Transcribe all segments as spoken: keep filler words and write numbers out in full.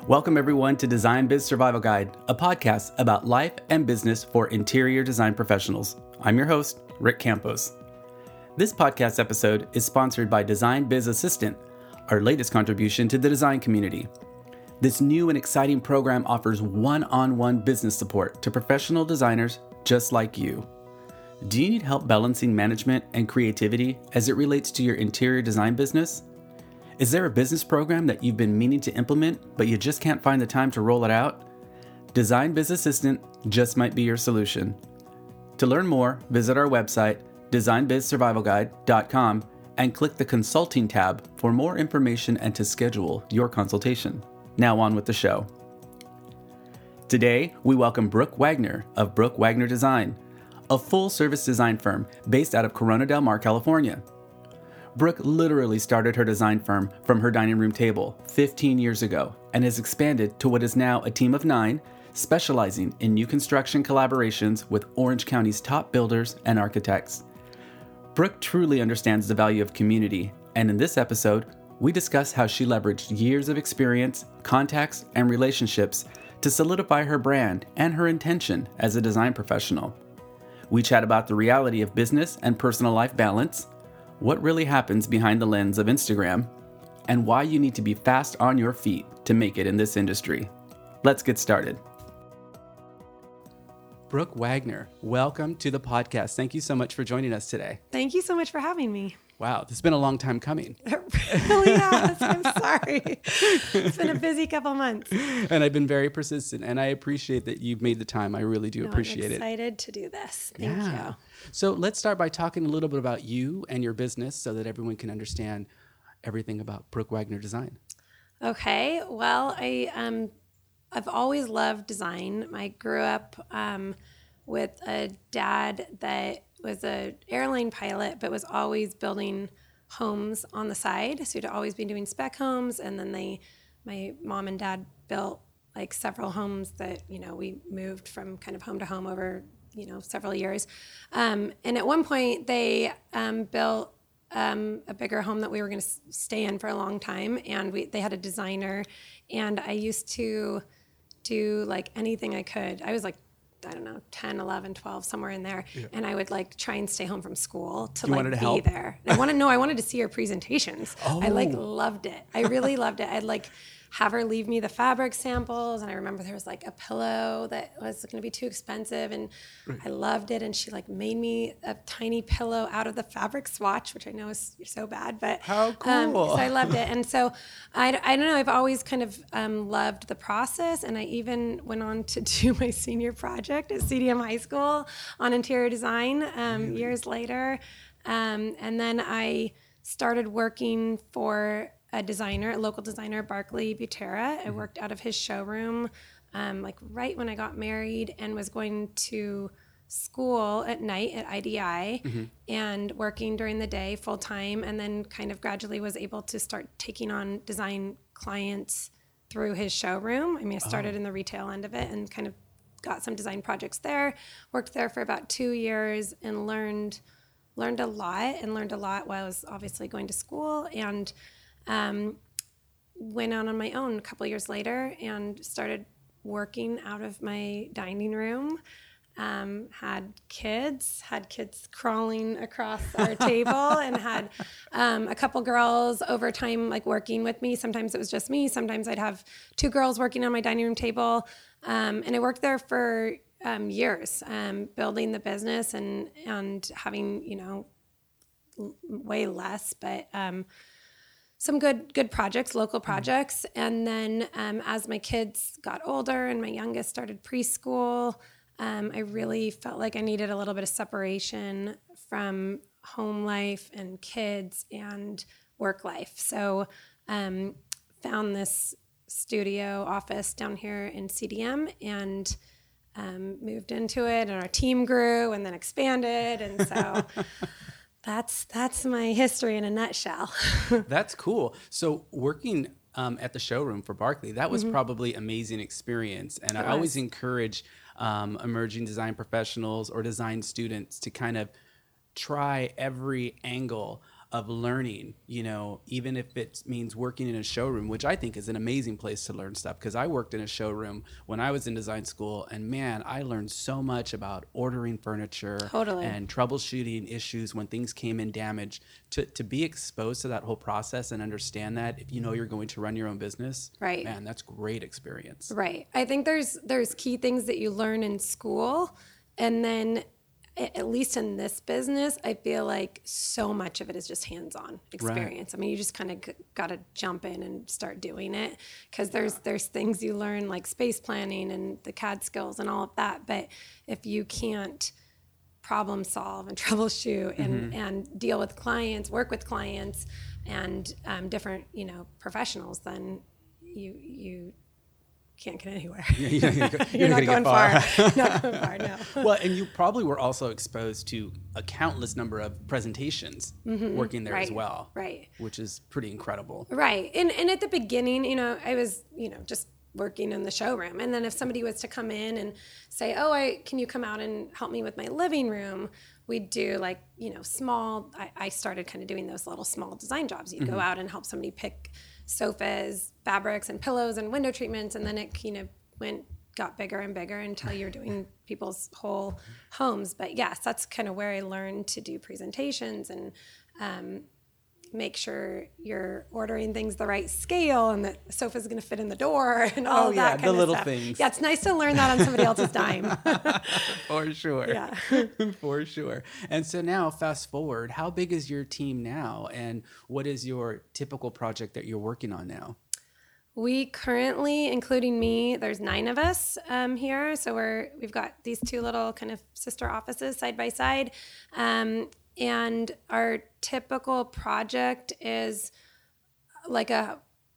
Welcome everyone to Design Biz Survival Guide, a podcast about life and business for interior design professionals. I'm your host, Rick Campos. This podcast episode is sponsored by Design Biz Assistant, our latest contribution to the design community. This new and exciting program offers one-on-one business support to professional designers just like you. Do you need help balancing management and creativity as it relates to your interior design business? Is there a business program that you've been meaning to implement, but you just can't find the time to roll it out? Design Biz Assistant just might be your solution. To learn more, visit our website, design biz survival guide dot com, and click the Consulting tab for more information and to schedule your consultation. Now on with the show. Today, we welcome Brooke Wagner of Brooke Wagner Design, a full-service design firm based out of Corona del Mar, California. Brooke literally started her design firm from her dining room table fifteen years ago and has expanded to what is now a team of nine, specializing in new construction collaborations with Orange County's top builders and architects. Brooke truly understands the value of community, and in this episode, we discuss how she leveraged years of experience, contacts, and relationships to solidify her brand and her intention as a design professional. We chat about the reality of business and personal life balance, what really happens behind the lens of Instagram, and why you need to be fast on your feet to make it in this industry. Let's get started. Brooke Wagner, welcome to the podcast. Thank you so much for joining us today. Thank you so much for having me. Wow, this has been a long time coming. It really has. I'm sorry. It's been a busy couple months. And I've been very persistent, and I appreciate that you've made the time. I really do no, appreciate it. I'm excited it. to do this. Thank yeah. you. So let's start by talking a little bit about you and your business so that everyone can understand everything about Brooke Wagner Design. Okay. Well, I, um, I've always loved design. I grew up um, with a dad that was an airline pilot, but was always building homes on the side. So he'd always been doing spec homes. And then they, my mom and dad built like several homes that, you know, we moved from kind of home to home over, you know, several years. Um, and at one point they um, built um, a bigger home that we were going to s- stay in for a long time. And we, they had a designer, and I used to do like anything I could. I was like, I don't know, ten, eleven, twelve, somewhere in there. Yeah. And I would like try and stay home from school to you like to be help? there. I want to know, I wanted to see her presentations. Oh. I like loved it. I really loved it. I'd like have her leave me the fabric samples. And I remember there was like a pillow that was going to be too expensive, and right. I loved it. And she like made me a tiny pillow out of the fabric swatch, which I know is so bad, but how cool. Um, so I loved it. And so I, I don't know, I've always kind of um, loved the process. And I even went on to do my senior project at C D M High School on interior design um, really? years later. Um, and then I started working for a designer, a local designer, Barclay Butera. I worked out of his showroom um, like right when I got married, and was going to school at night at I D I mm-hmm. and working during the day full time, and then kind of gradually was able to start taking on design clients through his showroom. I mean, I started oh. in the retail end of it and kind of got some design projects there, worked there for about two years and learned learned a lot and learned a lot while I was obviously going to school, and um, went out on my own a couple years later and started working out of my dining room. Um, had kids, had kids crawling across our table, and had um, a couple girls over time like working with me. Sometimes it was just me. Sometimes I'd have two girls working on my dining room table. Um, and I worked there for um, years, um, building the business and, and having, you know, l- way less, but um, some good good projects, local projects. And then um, as my kids got older and my youngest started preschool, Um, I really felt like I needed a little bit of separation from home life and kids and work life. So um, found this studio office down here in C D M and um, moved into it, and our team grew and then expanded. And so that's that's my history in a nutshell. That's cool. So working um, at the showroom for Barclay, that was mm-hmm. probably amazing experience. And it I was. always encourage um, emerging design professionals or design students to kind of try every angle of learning, you know, even if it means working in a showroom, which I think is an amazing place to learn stuff, because I worked in a showroom when I was in design school, and man, I learned so much about ordering furniture Totally. and troubleshooting issues when things came in damaged. To, to be exposed to that whole process and understand that, if you know you're going to run your own business, Right. man, that's great experience. Right. I think there's there's key things that you learn in school, and then a- at least in this business, I feel like so much of it is just hands-on experience. I mean, you just kind of g- got to jump in and start doing it, because there's there's things you learn like space planning and the C A D skills and all of that. But if you can't problem solve and troubleshoot and, Mm-hmm. and deal with clients, work with clients and um, different, you know, professionals, then you you can't get anywhere. You're, you're, You're not going far. Not going far, no. Well, and you probably were also exposed to a countless number of presentations working there as Right, well, right. which is pretty incredible. Right. And and at the beginning, you know, I was, you know, just working in the showroom. And then if somebody was to come in and say, oh, I can you come out and help me with my living room? We'd do like, you know, small, I, I started kind of doing those little small design jobs. You'd go out and help somebody pick sofas, fabrics, and pillows and window treatments. And then it, you know, went, got bigger and bigger until you're doing people's whole homes. But yes, that's kind of where I learned to do presentations and um, make sure you're ordering things the right scale and that the sofa's going to fit in the door and all Oh, of yeah, that kind the of little stuff. things. Yeah, it's nice to learn that on somebody else's dime. For sure. Yeah. For sure. And so now, fast forward, how big is your team now? And what is your typical project that you're working on now? We currently, including me, there's nine of us um, here. So we're we've got these two little kind of sister offices side by side, um, and our typical project is like a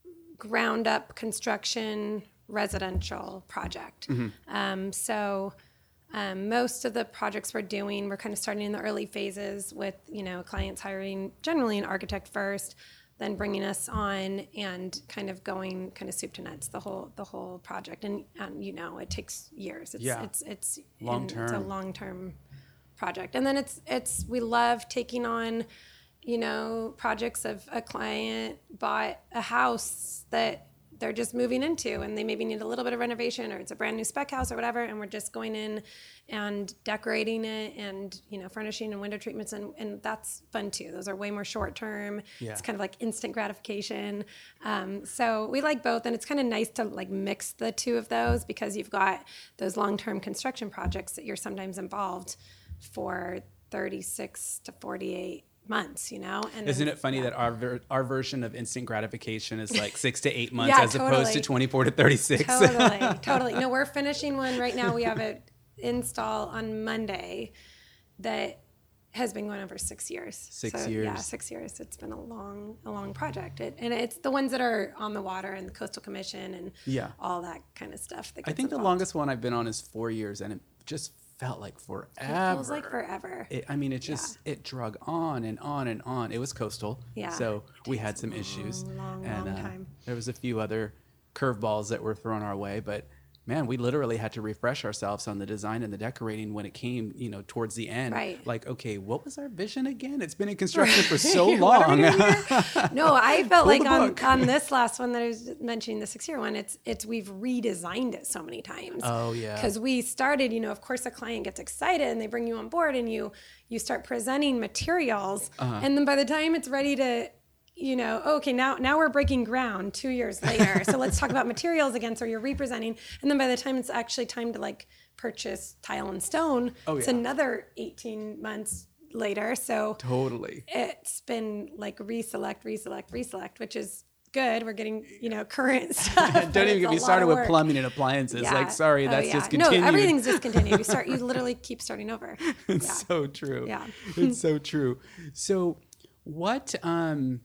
ground up construction residential project. Um, so. Um, most of the projects we're doing, we're kind of starting in the early phases with, you know, clients hiring generally an architect first, then bringing us on and kind of going kind of soup to nuts the whole the whole project. And, and you know, it takes years. It's Yeah. it's it's Long and It's a term. long term project. And then it's it's we love taking on, you know, projects of a client bought a house that they're just moving into and they maybe need a little bit of renovation, or it's a brand new spec house or whatever, and we're just going in and decorating it and, you know, furnishing and window treatments, and, and that's fun too. Those are way more short term. Yeah. It's kind of like instant gratification. Um, so we like both, and it's kind of nice to like mix the two of those, because you've got those long-term construction projects that you're sometimes involved for thirty-six to forty-eight months, you know. And Isn't then- it funny yeah. that our ver- our version of instant gratification is like six to eight months Yeah, as opposed totally. to twenty-four to thirty-six? Totally, totally. No, we're finishing one right now. We have an install on Monday that has been going on for six years. Six so, years. Yeah, six years. It's been a long, a long project. It, and it's the ones that are on the water and the Coastal Commission and Yeah. all that kind of stuff. That I gets think the involved. longest one I've been on is four years, and it just felt like forever. It feels like forever. It, I mean, it just it drug on and on and on. It was coastal, Yeah. so we Takes had some a issues, long, long, and long uh, time. there was a few other curveballs that were thrown our way. But man, we literally had to refresh ourselves on the design and the decorating when it came, you know, towards the end. Right. Like, okay, what was our vision again? It's been in construction for so What are we long. doing here? No, I felt Pull like the on, book. on this last one that I was mentioning, the six year one, it's it's we've redesigned it so many times. Oh, yeah. Because we started, you know, of course, a client gets excited and they bring you on board and you you start presenting materials, Uh-huh. and then by the time it's ready to, you know, okay, now now we're breaking ground two years later. So let's talk about materials again. So you're representing, and then by the time it's actually time to like purchase tile and stone, Oh, it's yeah. another eighteen months later. So Totally. it's been like reselect, reselect, reselect, which is good. We're getting, you know, current stuff. but Don't even it's get a me lot started of with work. plumbing and appliances. Yeah. Like, sorry, Oh, that's yeah. discontinued. No, everything's discontinued. You start, you literally keep starting over. It's Yeah. so true. Yeah. It's so true. So what um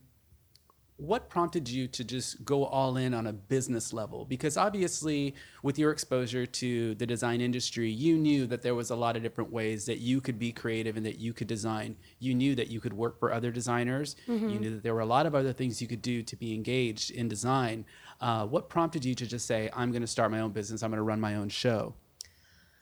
what prompted you to just go all in on a business level? Because obviously with your exposure to the design industry, you knew that there was a lot of different ways that you could be creative and that you could design. You knew that you could work for other designers. Mm-hmm. You knew that there were a lot of other things you could do to be engaged in design. Uh, what prompted you to just say, I'm going to start my own business. I'm going to run my own show?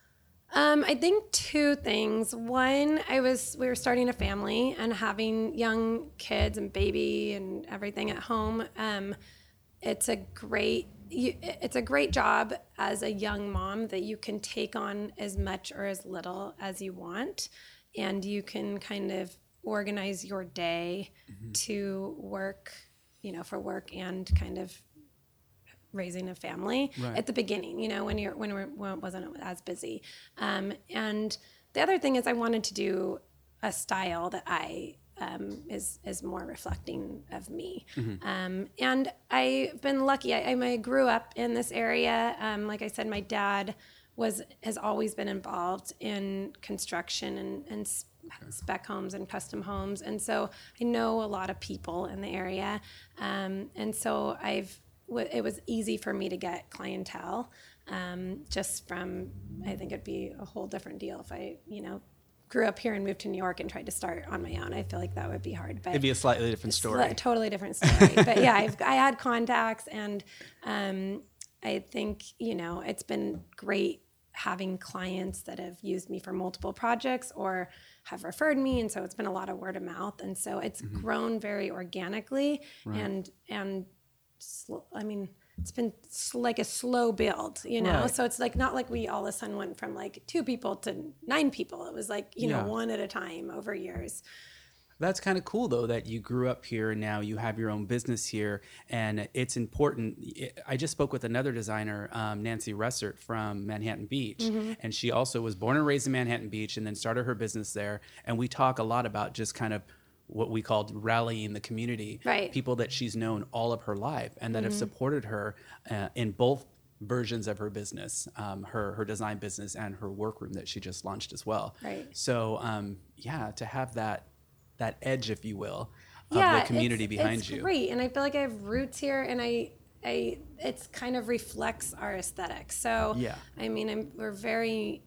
Um, I think two things. One, I was we were starting a family and having young kids and baby and everything at home. Um, it's a great you, it's a great job as a young mom that you can take on as much or as little as you want, and you can kind of organize your day mm-hmm. to work, you know, for work and kind of raising a family right. at the beginning, you know, when you're when, we're, when it wasn't as busy. Um, and the other thing is I wanted to do a style that I um, is is more reflecting of me. Mm-hmm. Um, and I've been lucky. I, I grew up in this area. Um, like I said, my dad was has always been involved in construction and, and okay. spec homes and custom homes. And so I know a lot of people in the area. Um, and so I've it was easy for me to get clientele um, just from, I think it'd be a whole different deal if I, you know, grew up here and moved to New York and tried to start on my own. I feel like that would be hard. But it'd be a slightly different story. A totally different story. But yeah, I've, I had contacts and um, I think, you know, it's been great having clients that have used me for multiple projects or have referred me. And so it's been a lot of word of mouth. And so it's mm-hmm. grown very organically right. and, and, Slow, I mean, it's been sl- like a slow build, you know? Right. So it's like not like we all of a sudden went from like two people to nine people. It was like, you yeah. know, one at a time over years. That's kind of cool, though, that you grew up here and now you have your own business here. And it's important. I just spoke with another designer, um, Nancy Russert from Manhattan Beach. Mm-hmm. And she also was born and raised in Manhattan Beach and then started her business there. And we talk a lot about just kind of what we called rallying the community, right. people that she's known all of her life and that mm-hmm. have supported her uh, in both versions of her business, um, her her design business and her workroom that she just launched as well. Right. So um, yeah, to have that that edge, if you will, of yeah, the community it's, behind it's you. Great, and I feel like I have roots here, and I I it's kind of reflects our aesthetic. So yeah, I mean, I'm, we're very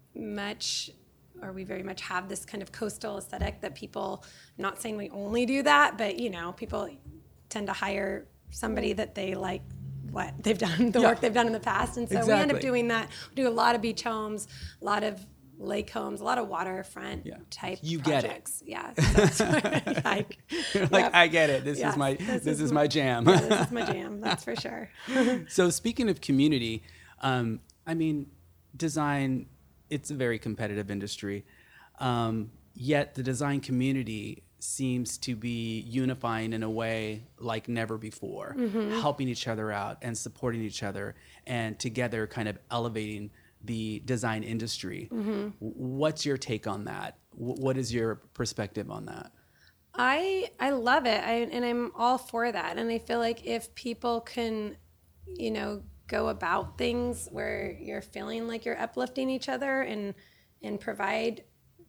much. or we very much have this kind of coastal aesthetic that people, I'm not saying we only do that, but, you know, people tend to hire somebody that they like what they've done, the yeah. work they've done in the past. And so exactly. we end up doing that. We do a lot of beach homes, a lot of lake homes, a lot of waterfront yeah. type you projects. Get it. Yeah. So like, You're like, yep. I get it. This yeah, is my, this, this is, is my jam. Yeah, this is my jam. That's for sure. So speaking of community, um, I mean, design, it's a very competitive industry, um, yet the design community seems to be unifying in a way like never before, mm-hmm. helping each other out and supporting each other and together kind of elevating the design industry. Mm-hmm. What's your take on that? W- what is your perspective on that? I I love it, I, and I'm all for that. And I feel like if people can, you know, go about things where you're feeling like you're uplifting each other and and provide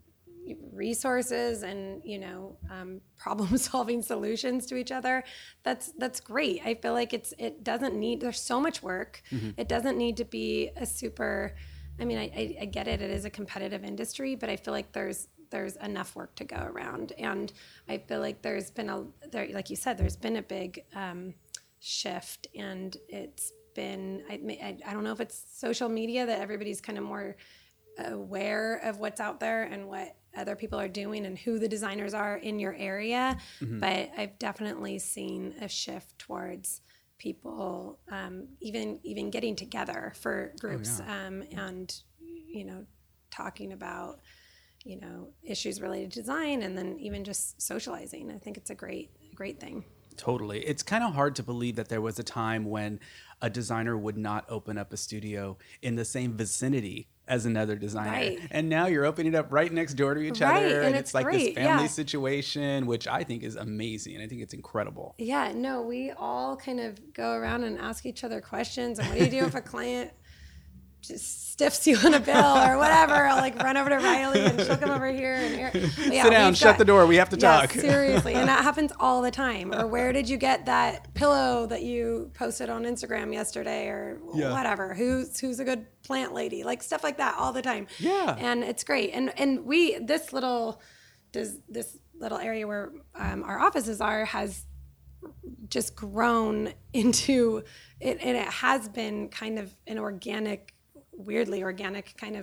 resources and, you know, um, problem solving solutions to each other, that's that's great. I feel like it's it doesn't need, there's so much work. Mm-hmm. It doesn't need to be a super, I mean, I, I, I get it, it is a competitive industry, but I feel like there's there's enough work to go around. And I feel like there's been a, there, like you said, there's been a big um, shift, and it's been, I, I don't know if it's social media that everybody's kind of more aware of what's out there and what other people are doing and who the designers are in your area. Mm-hmm. But I've definitely seen a shift towards people um, even even getting together for groups oh, yeah. um, and, you know, talking about, you know, issues related to design, and then even just socializing. I think it's a great, great thing. Totally. It's kind of hard to believe that there was a time when a designer would not open up a studio in the same vicinity as another designer. Right. And now you're opening it up right next door to each right. other. And, and it's, it's like great. this family yeah. situation, which I think is amazing. I think it's incredible. Yeah, no, we all kind of go around and ask each other questions. And what do you do if a client just stiffs you on a bill or whatever? I'll like run over to Riley and she'll come over here. And yeah, sit down, shut got, the door. We have to yeah, talk. Seriously. And that happens all the time. Or where did you get that pillow that you posted on Instagram yesterday, or yeah. whatever? Who's who's a good plant lady? Like stuff like that all the time. Yeah. And it's great. And and we this little does this little area where um, our offices are has just grown into it, and it has been kind of an organic weirdly organic kind of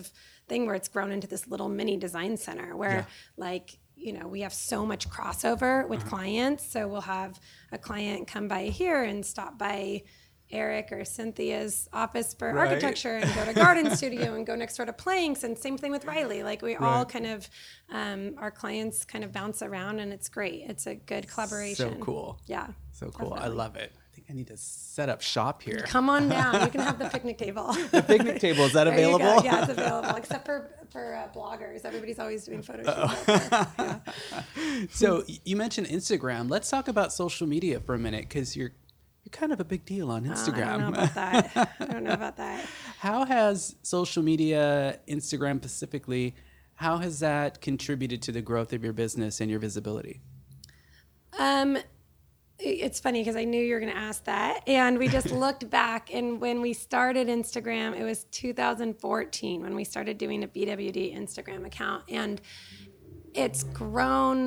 thing where it's grown into this little mini design center where Yeah. like, you know, we have so much crossover with uh-huh. clients. So we'll have a client come by here and stop by Eric or Cynthia's office for right. architecture and go to Garden Studio and go next door to Planks, and same thing with Riley. Like we right. all kind of, um, our clients kind of bounce around, and it's great. It's a good collaboration. So cool. Yeah. So cool. Definitely. I love it. I think I need to set up shop here. Come on down. You can have the picnic table. The picnic table, is that available? Yeah, it's available, except for, for uh, bloggers. Everybody's always doing photo shoots. Yeah. So you mentioned Instagram. Let's talk about social media for a minute, because you're You're kind of a big deal on Instagram. Oh, I don't know about that. I don't know about that. How has social media, Instagram specifically, how has that contributed to the growth of your business and your visibility? Um, it's funny because I knew you were going to ask that. And we just looked back, and when we started Instagram, it was two thousand fourteen when we started doing a B W D Instagram account. And it's grown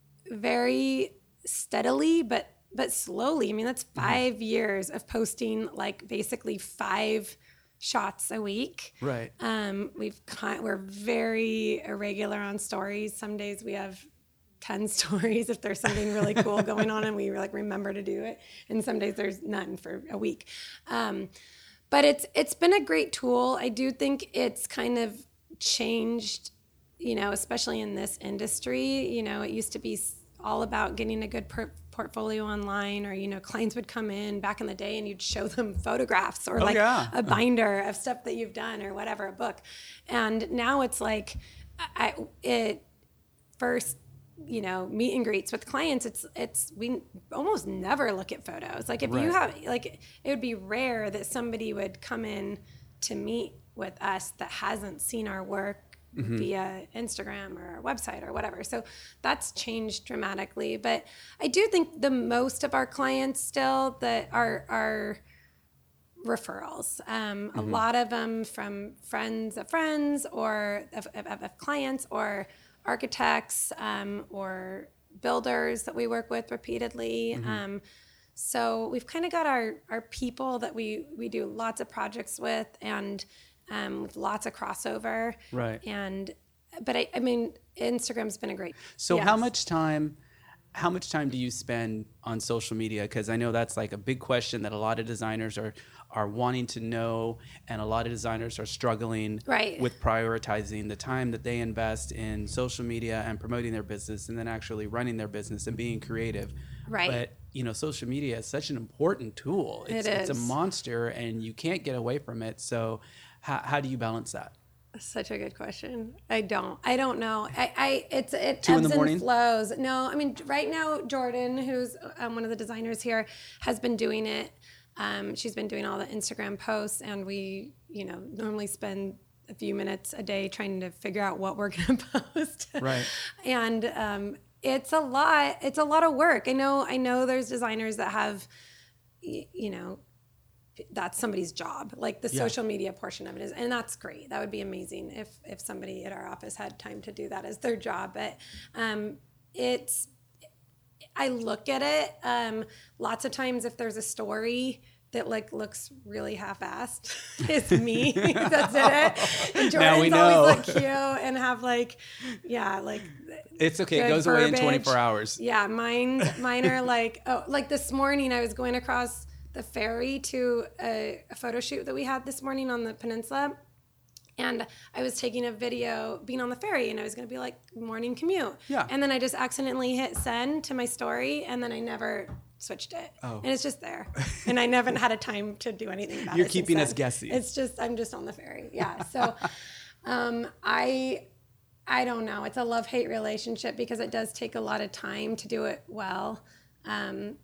very steadily, but but slowly. I mean, that's five mm-hmm. years of posting like basically five shots a week. Right. Um, we've we're very irregular on stories. Some days we have ten stories if there's something really cool going on and we like remember to do it. And some days there's none for a week. Um, but it's it's been a great tool. I do think it's kind of changed, you know, especially in this industry. You know, it used to be all about getting a good per- portfolio online, or, you know, clients would come in back in the day and you'd show them photographs or oh, like yeah. a binder of stuff that you've done or whatever, a book. And now it's like, I, it first, you know, meet and greets with clients. It's, it's, we almost never look at photos. Like if right. you have, like, it would be rare that somebody would come in to meet with us that hasn't seen our work Mm-hmm. via Instagram or our website or whatever. So that's changed dramatically. But I do think the most of our clients still that are are referrals. Um, mm-hmm. A lot of them from friends of friends or of, of, of clients or architects um, or builders that we work with repeatedly. Mm-hmm. Um, so we've kind of got our, our people that we, we do lots of projects with, and Um, with lots of crossover. Right. And, but I, I mean, Instagram's been a great. So yes. how much time, how much time do you spend on social media? Because I know that's like a big question that a lot of designers are, are wanting to know. And a lot of designers are struggling right. with prioritizing the time that they invest in social media and promoting their business, and then actually running their business and being creative. Right. But, you know, social media is such an important tool. It's, it is. It's a monster and you can't get away from it. So How, how do you balance that? Such a good question. I don't. I don't know. I. I it's it Two ebbs in the morning? and flows. No, I mean right now Jordan, who's um, one of the designers here, has been doing it. Um, she's been doing all the Instagram posts, and we, you know, normally spend a few minutes a day trying to figure out what we're going to post. Right. And um, it's a lot. It's a lot of work. I know. I know. There's designers that have, you know. That's somebody's job, like the yeah. social media portion of it is, and that's great. That would be amazing if if somebody at our office had time to do that as their job. But um, it's, I look at it um, lots of times if there's a story that like looks really half-assed, it's me that's in it. And Jordan's now we know. always like cute and have like, yeah, like. It's okay. It goes verbiage. Away in twenty-four hours. Yeah, mine mine are like oh, like this morning I was going across the ferry to a, a photo shoot that we had this morning on the peninsula. And I was taking a video being on the ferry, and I was going to be like morning commute. Yeah. And then I just accidentally hit send to my story, and then I never switched it. Oh. And it's just there. And I never had a time to do anything about You're it. You're keeping us then. guessing. It's just, I'm just on the ferry. Yeah. So um, I, I don't know. It's a love-hate relationship because it does take a lot of time to do it well. Um,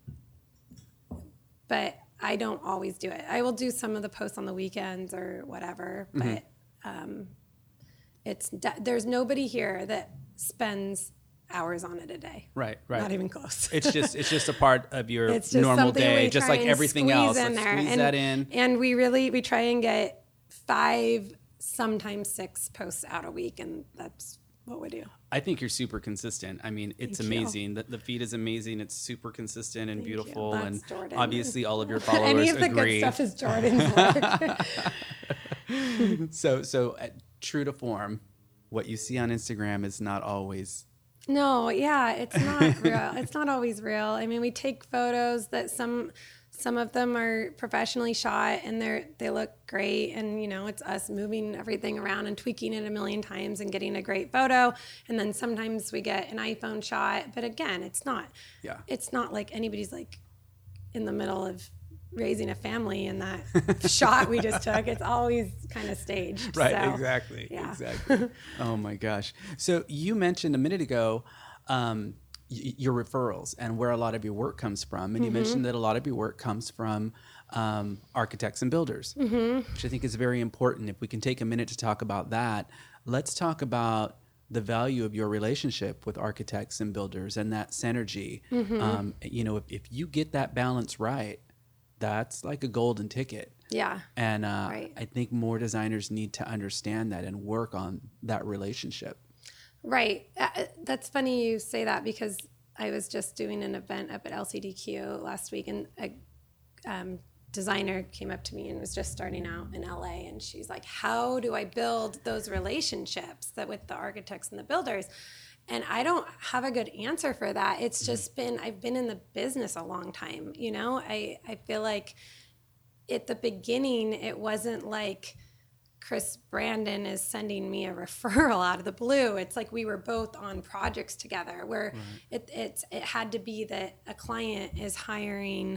But I don't always do it. I will do some of the posts on the weekends or whatever. But mm-hmm. um, it's there's nobody here that spends hours on it a day. Right, right. Not even close. It's just it's just a part of your normal day, just like everything else. In Let's there. squeeze and, that in. And we really we try and get five, sometimes six posts out a week, and that's what we do. I think you're super consistent. I mean, it's Thank amazing. The, the feed is amazing. It's super consistent and Thank beautiful. And Jordan. Obviously all of your followers Any of the agree. good stuff is Jordan's work. so, so uh, true to form, what you see on Instagram is not always. No, yeah, it's not real. It's not always real. I mean, we take photos that some some of them are professionally shot and they're they look great, and you know, it's us moving everything around and tweaking it a million times and getting a great photo. And then sometimes we get an iPhone shot, but again, it's not Yeah. it's not like anybody's like in the middle of raising a family in that shot we just took. It's always kind of staged. Right, so, exactly. Yeah. Exactly. Oh my gosh. So you mentioned a minute ago um, y- your referrals and where a lot of your work comes from. And you mm-hmm. mentioned that a lot of your work comes from um, architects and builders, mm-hmm. which I think is very important. If we can take a minute to talk about that, let's talk about the value of your relationship with architects and builders and that synergy. Mm-hmm. Um, you know, if, if you get that balance right, that's like a golden ticket. Yeah. And uh, right. I think more designers need to understand that and work on that relationship. Right. Uh, that's funny you say that, because I was just doing an event up at L C D Q last week, and a um, designer came up to me and was just starting out in L A, and she's like, how do I build those relationships that with the architects and the builders? And I don't have a good answer for that. It's just been, I've been in the business a long time. You know, I, I feel like at the beginning, it wasn't like Chris Brandon is sending me a referral out of the blue. It's like we were both on projects together where right. it, it's, it had to be that a client is hiring,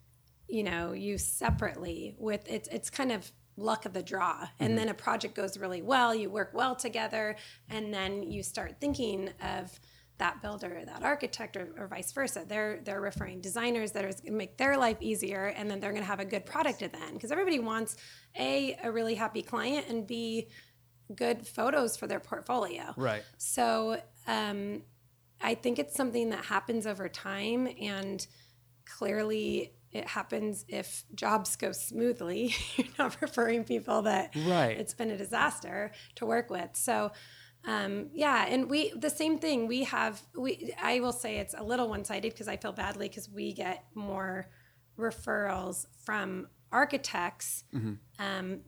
you know, you separately with, it's, it's kind of luck of the draw. And mm-hmm. then a project goes really well, you work well together, and then you start thinking of that builder or that architect, or, or vice versa. They're they're referring designers that are going to make their life easier, and then they're going to have a good product at the end. Because everybody wants A, a really happy client, and B, good photos for their portfolio. Right. So um, I think it's something that happens over time, and clearly it happens if jobs go smoothly. You're not referring people that right. it's been a disaster to work with. So, um, yeah, and we the same thing. We have we. I will say it's a little one-sided because I feel badly because we get more referrals from architects mm-hmm. um,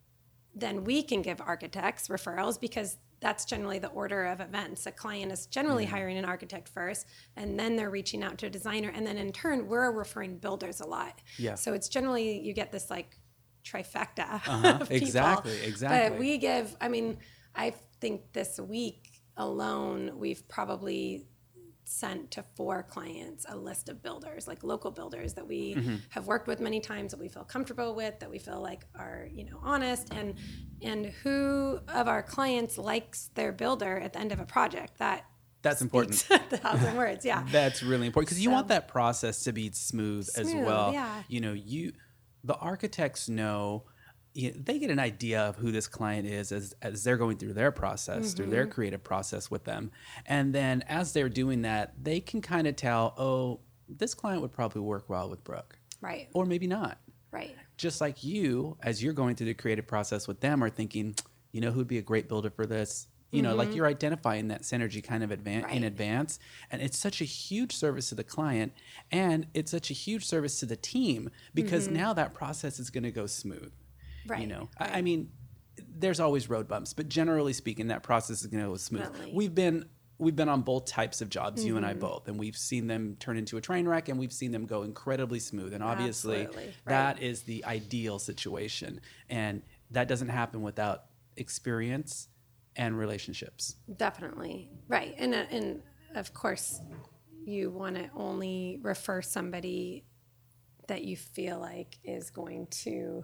than we can give architects referrals, because that's generally the order of events. A client is generally yeah. hiring an architect first, and then they're reaching out to a designer, and then in turn, we're referring builders a lot. Yeah. So it's generally, you get this like trifecta uh-huh. of people. Exactly, exactly. But we give, I mean, I think this week alone, we've probably sent to four clients a list of builders, like local builders that we mm-hmm. have worked with many times, that we feel comfortable with, that we feel like are, you know, honest, and and who of our clients likes their builder at the end of a project. That that's important. A thousand words, yeah. That's really important, because you so, want that process to be smooth, smooth as well. Yeah. You know, you the architects know. You know, they get an idea of who this client is as, as they're going through their process, mm-hmm. through their creative process with them. And then as they're doing that, they can kind of tell, oh, this client would probably work well with Brooke. Right. Or maybe not. Right. Just like you, as you're going through the creative process with them, are thinking, you know, who'd be a great builder for this? You know, mm-hmm. like you're identifying that synergy kind of advan- right. in advance. And it's such a huge service to the client, and it's such a huge service to the team, because mm-hmm. now that process is going to go smooth. Right. You know, right. I, I mean, there's always road bumps, but generally speaking, that process is going to go smooth. Definitely. We've been we've been on both types of jobs, mm-hmm. you and I both, and we've seen them turn into a train wreck, and we've seen them go incredibly smooth. And obviously, right. that is the ideal situation, and that doesn't happen without experience and relationships. Definitely, right. And uh, and of course, you want to only refer somebody that you feel like is going to,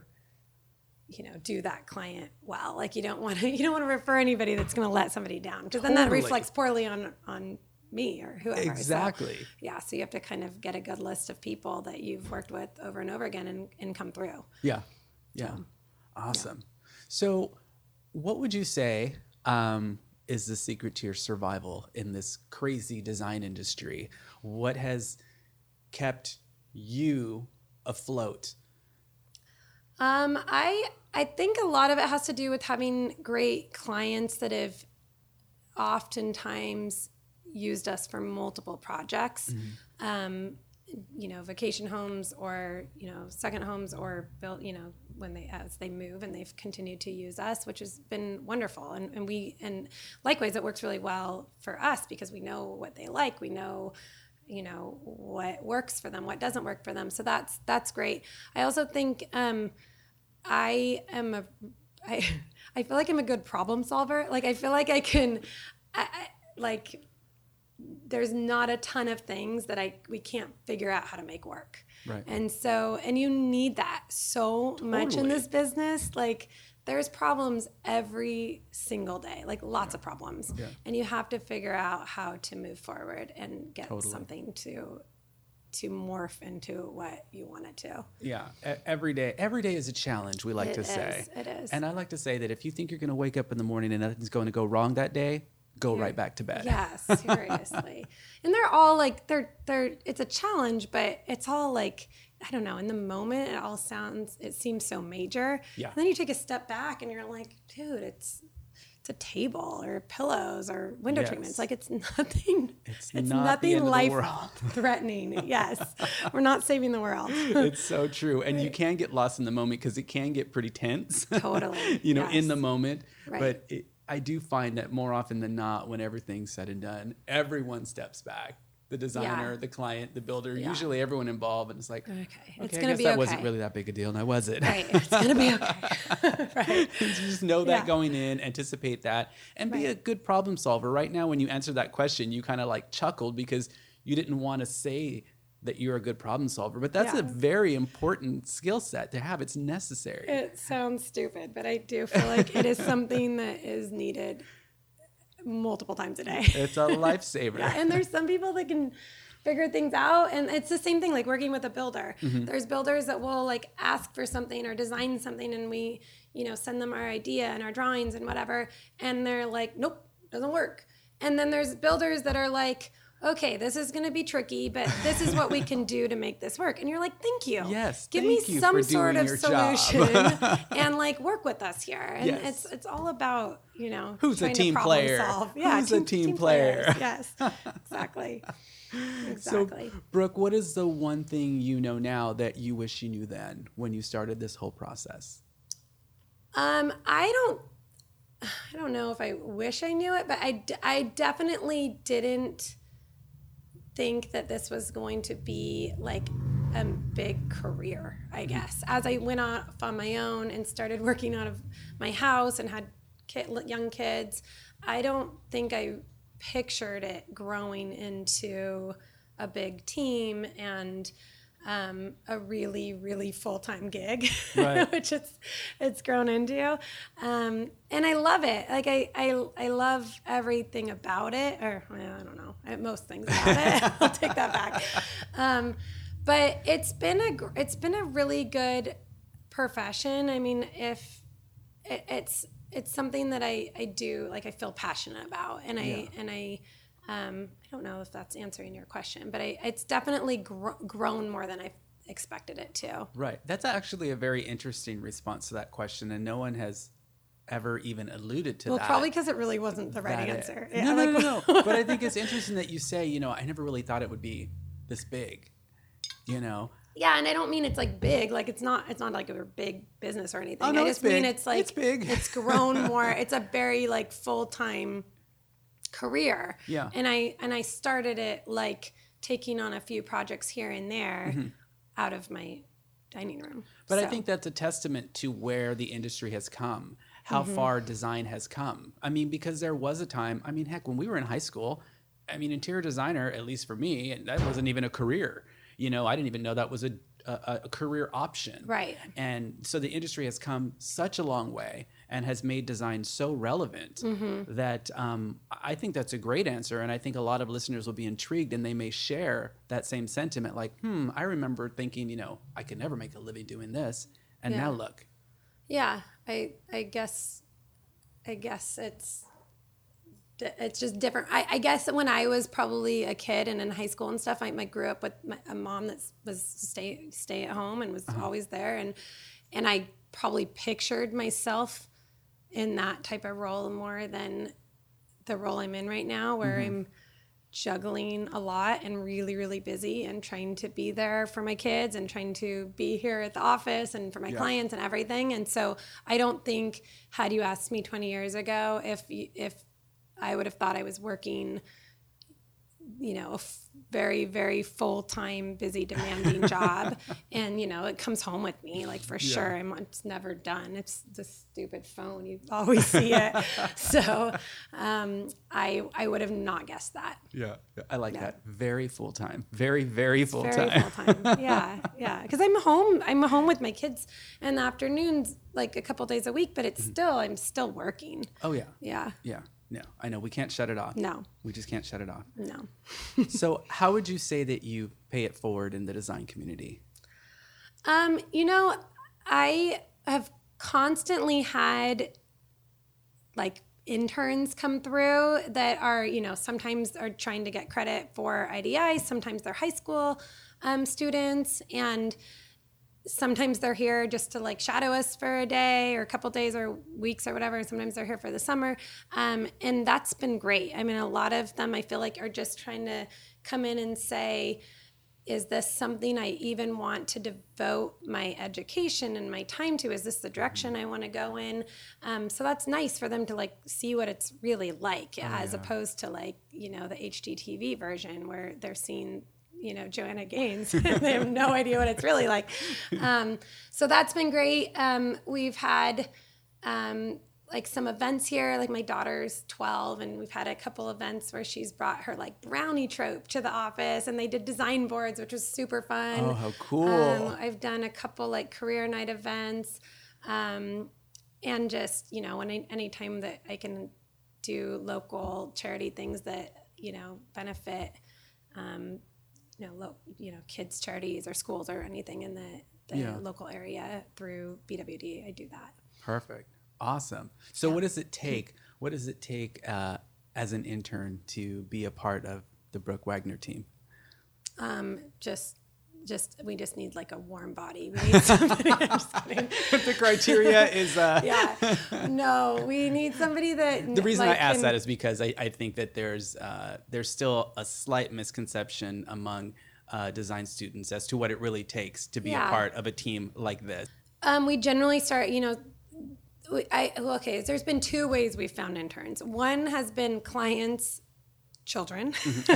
you know, do that client well. Like you don't want to, you don't want to refer anybody that's going to let somebody down, because then totally. that reflects poorly on, on me or whoever. Exactly. So, yeah. So you have to kind of get a good list of people that you've worked with over and over again and, and come through. Yeah. Yeah. So, awesome. Yeah. So what would you say um, is the secret to your survival in this crazy design industry? What has kept you afloat? Um, I I think a lot of it has to do with having great clients that have oftentimes used us for multiple projects. Mm-hmm. Um, you know, vacation homes, or, you know, second homes, or built, you know, when they as they move, and they've continued to use us, which has been wonderful. And, and we and likewise, it works really well for us because we know what they like. We know, you know, what works for them, what doesn't work for them. So that's that's great. I also think um, I am a I I feel like I'm a good problem solver. Like I feel like I can, I, I, like. There's not a ton of things that I we can't figure out how to make work. Right. And so, and you need that so totally. much in this business. Like there's problems every single day, like lots yeah. of problems. Yeah. And you have to figure out how to move forward and get totally. something to to morph into what you want it to. Yeah. Every day, every day is a challenge, we like it to is, say. It is. And I like to say that if you think you're going to wake up in the morning and nothing's going to go wrong that day, go You're, right back to bed. Yes, seriously. And they're all like, they're, they're, it's a challenge, but it's all like, I don't know, in the moment, it all sounds, it seems so major. Yeah. And then you take a step back and you're like, dude, it's, it's a table or pillows or window yes. treatments. Like it's nothing, it's, it's not nothing life threatening. Yes. We're not saving the world. It's so true. And right. you can get lost in the moment because it can get pretty tense. Totally. you know, yes. in the moment. Right. But it, I do find that more often than not, when everything's said and done, everyone steps back. The designer, yeah. the client, the builder, yeah. usually everyone involved. And it's like, okay, it's okay going to be that okay. wasn't really that big a deal. Now, was it? Right. It's going to be okay. Right. Just know that yeah. going in, anticipate that, and be right. a good problem solver. Right now, when you answered that question, you kind of like chuckled because you didn't want to say that you're a good problem solver, but that's yeah. a very important skill set to have. It's necessary. It sounds stupid, but I do feel like it is something that is needed multiple times a day. It's a lifesaver. Yeah, and there's some people that can figure things out, and it's the same thing like working with a builder. Mm-hmm. There's builders that will like ask for something or design something, and we, you know, send them our idea and our drawings and whatever, and they're like, nope, doesn't work. And then there's builders that are like, okay, this is going to be tricky, but this is what we can do to make this work. And you're like, thank you. Yes, give thank me you some for sort doing of your solution job. and like work with us here. And yes. it's it's all about, you know, who's a team to player? Solve. Yeah, who's team, a team, team player? Players. Yes, exactly. Exactly. So, Brooke, what is the one thing you know now that you wish you knew then when you started this whole process? Um, I don't. I don't know if I wish I knew it, but I, I definitely didn't think that this was going to be like a big career, I guess. As I went off on my own and started working out of my house and had kid, young kids, I don't think I pictured it growing into a big team and um, a really, really full-time gig, right. which it's it's grown into. Um, and I love it. Like I, I, I love everything about it, or well, I don't know, most things about it. I'll take that back. Um, but it's been a it's been a really good profession. I mean, if it, it's it's something that I, I do, like I feel passionate about, and I yeah. and I. Um, I don't know if that's answering your question, but I, it's definitely gr- grown more than I expected it to. Right. That's actually a very interesting response to that question, and no one has ever even alluded to well, that. Well, probably because it really wasn't the right that answer. It, yeah, no, no, like, no, no. But I think it's interesting that you say, you know, I never really thought it would be this big, you know? Yeah, and I don't mean it's like big, like it's not it's not like a big business or anything. Oh, no, I just it's mean big. it's like it's big. It's grown more. It's a very like full-time career. Yeah. And I and I started it like taking on a few projects here and there mm-hmm. out of my dining room. But so. I think that's a testament to where the industry has come, how mm-hmm. far design has come. I mean, because there was a time, I mean, heck, when we were in high school, I mean, interior designer, at least for me, that wasn't even a career. You know, I didn't even know that was a, a, a career option. Right. And so the industry has come such a long way and has made design so relevant mm-hmm. that um, I think that's a great answer. And I think a lot of listeners will be intrigued and they may share that same sentiment. Like, hmm, I remember thinking, you know, I could never make a living doing this. And yeah. now look. Yeah, I I guess, I guess it's, it's just different. I, I guess when I was probably a kid and in high school and stuff, I, I grew up with my, a mom that was stay stay at home and was uh-huh. always there, and and I probably pictured myself in that type of role more than the role I'm in right now, where mm-hmm. I'm juggling a lot and really, really busy and trying to be there for my kids and trying to be here at the office and for my yeah. clients and everything. And so I don't think, had you asked me twenty years ago if if I would have thought I was working, you know, a f- very, very full-time, busy, demanding job. And, you know, it comes home with me, like, for yeah. sure. I'm, it's never done. It's the stupid phone. You always see it. So um, I I would have not guessed that. Yeah. I like yeah. that. Very full-time. Very, very full-time. Very full-time. Yeah. Yeah. Because I'm home. I'm home with my kids in the afternoons, like, a couple days a week, but it's mm-hmm. still, I'm still working. Oh, yeah. Yeah. Yeah. No, I know. We can't shut it off. No. We just can't shut it off. No. So how would you say that you pay it forward in the design community? Um, you know, I have constantly had, like, interns come through that are, you know, sometimes are trying to get credit for I D I, sometimes they're high school um, students, and sometimes they're here just to, like, shadow us for a day or a couple days or weeks or whatever. And sometimes they're here for the summer. Um, and that's been great. I mean, a lot of them I feel like are just trying to come in and say, is this something I even want to devote my education and my time to? Is this the direction I want to go in? Um, so that's nice for them to, like, see what it's really like oh, as yeah. opposed to, like, you know, the H D T V version where they're seeing, you know, Joanna Gaines. They have no idea what it's really like. Um, so that's been great. Um, we've had um, like some events here, like my daughter's twelve, and we've had a couple events where she's brought her, like, brownie trope to the office, and they did design boards, which was super fun. Oh, how cool. Um, I've done a couple, like, career night events. Um, and just, you know, when I, anytime that I can do local charity things that, you know, benefit um, you know, lo- you know, kids charities or schools or anything in the, the yeah. local area through B W D, I do that. Perfect. Awesome. So yeah. what does it take? What does it take uh, as an intern to be a part of the Brooke Wagner team? Um, just, just, we just need, like, a warm body. We need somebody. I'm just kidding. The criteria is, uh... yeah. No, we need somebody that. The reason like, I ask can... that is because I, I think that there's, uh, there's still a slight misconception among uh, design students as to what it really takes to be yeah. a part of a team like this. Um, we generally start, you know, I, okay, there's been two ways we've found interns. One has been clients' children.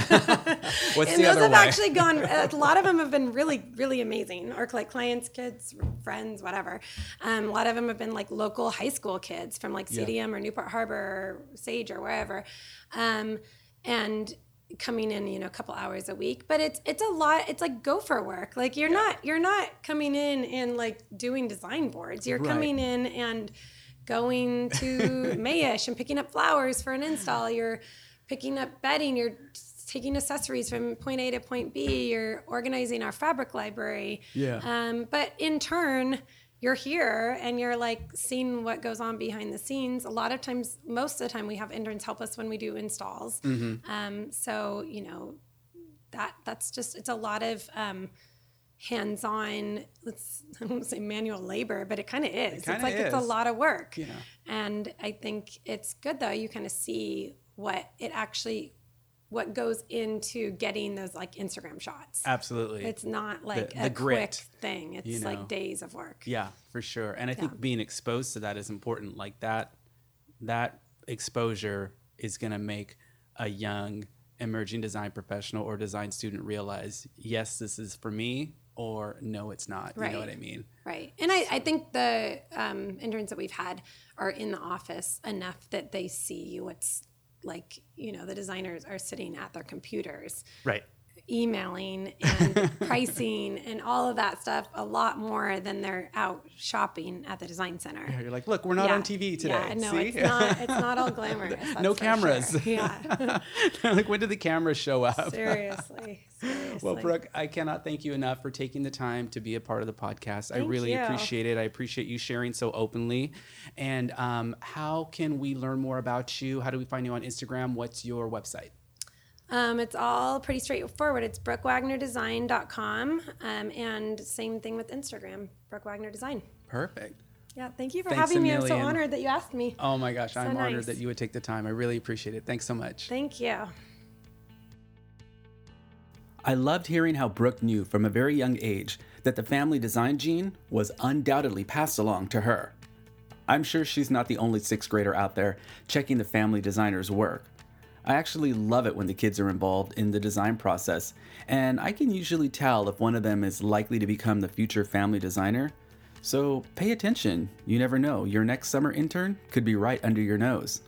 Mm-hmm. What's and the those other have way? actually gone, a lot of them have been really, really amazing. Or like clients, kids, friends, whatever. Um, a lot of them have been like local high school kids from like C D M yeah. or Newport Harbor or Sage or wherever. Um, and coming in, you know, a couple hours a week, but it's, it's a lot. It's like gopher work. Like you're yeah. not, you're not coming in and like doing design boards. You're right. coming in and going to Mayish and picking up flowers for an install. You're picking up bedding. You're taking accessories from point A to point B. You're organizing our fabric library. Yeah. Um, but in turn, you're here and you're like seeing what goes on behind the scenes. A lot of times, most of the time, we have interns help us when we do installs. Mm-hmm. Um, so, you know, that that's just, it's a lot of um, hands-on, let's, I won't say manual labor, but it kind of is. It it's like, is. It's a lot of work. Yeah. And I think it's good though. You kind of see what it actually, what goes into getting those like Instagram shots. Absolutely. It's not like the, a the quick grit, thing. It's you know. like days of work. Yeah, for sure. And I think yeah. being exposed to that is important. Like that, that exposure is going to make a young emerging design professional or design student realize, yes, this is for me, or no, it's not. Right. You know what I mean? Right. And I, I think the um, interns that we've had are in the office enough that they see what's like, you know, the designers are sitting at their computers. Right. Emailing and pricing and all of that stuff a lot more than they're out shopping at the design center. Yeah, you're like, look, we're not yeah. on T V today. Yeah, no, See? it's not. It's not all glamorous. No cameras. Sure. Yeah. Like, when did the cameras show up? Seriously. Seriously. Well, Brooke, I cannot thank you enough for taking the time to be a part of the podcast. Thank I really you. appreciate it. I appreciate you sharing so openly. And um, how can we learn more about you? How do we find you on Instagram? What's your website? Um, it's all pretty straightforward. It's brooke wagner design dot com. Um, and same thing with Instagram, Brooke Wagner Design. Perfect. Yeah, thank you for Thanks having me. I'm so honored that you asked me. Oh my gosh, so I'm nice. honored that you would take the time. I really appreciate it. Thanks so much. Thank you. I loved hearing how Brooke knew from a very young age that the family design gene was undoubtedly passed along to her. I'm sure she's not the only sixth grader out there checking the family designer's work. I actually love it when the kids are involved in the design process, and I can usually tell if one of them is likely to become the future family designer. So pay attention, you never know, your next summer intern could be right under your nose.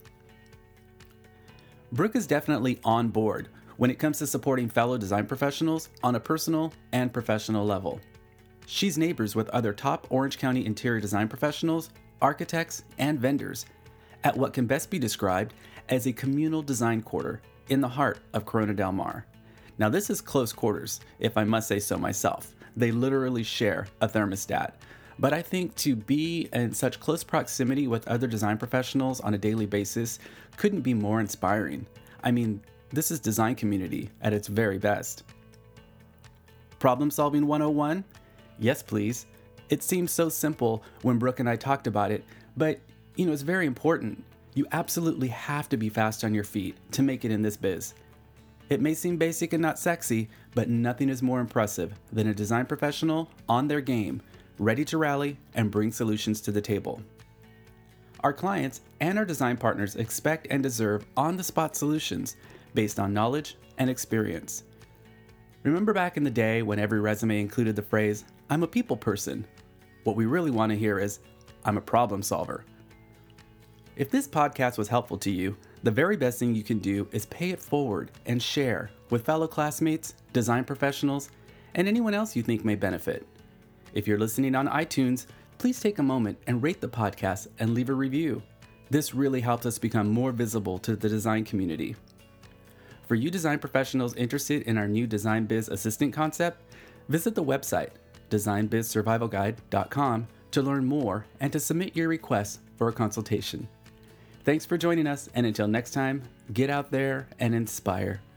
Brooke is definitely on board when it comes to supporting fellow design professionals on a personal and professional level. She's neighbors with other top Orange County interior design professionals, architects, and vendors at what can best be described as a communal design quarter in the heart of Corona Del Mar. Now, this is close quarters, if I must say so myself. They literally share a thermostat. But I think to be in such close proximity with other design professionals on a daily basis couldn't be more inspiring. I mean, this is design community at its very best. Problem solving one oh one? Yes, please. It seems so simple when Brooke and I talked about it, but you know, it's very important. You absolutely have to be fast on your feet to make it in this biz. It may seem basic and not sexy, but nothing is more impressive than a design professional on their game, ready to rally and bring solutions to the table. Our clients and our design partners expect and deserve on-the-spot solutions based on knowledge and experience. Remember back in the day when every resume included the phrase, "I'm a people person"? What we really want to hear is, "I'm a problem solver." If this podcast was helpful to you, the very best thing you can do is pay it forward and share with fellow classmates, design professionals, and anyone else you think may benefit. If you're listening on iTunes, please take a moment and rate the podcast and leave a review. This really helps us become more visible to the design community. For you design professionals interested in our new Design Biz Assistant concept, visit the website design biz survival guide dot com to learn more and to submit your requests for a consultation. Thanks for joining us, and until next time, get out there and inspire.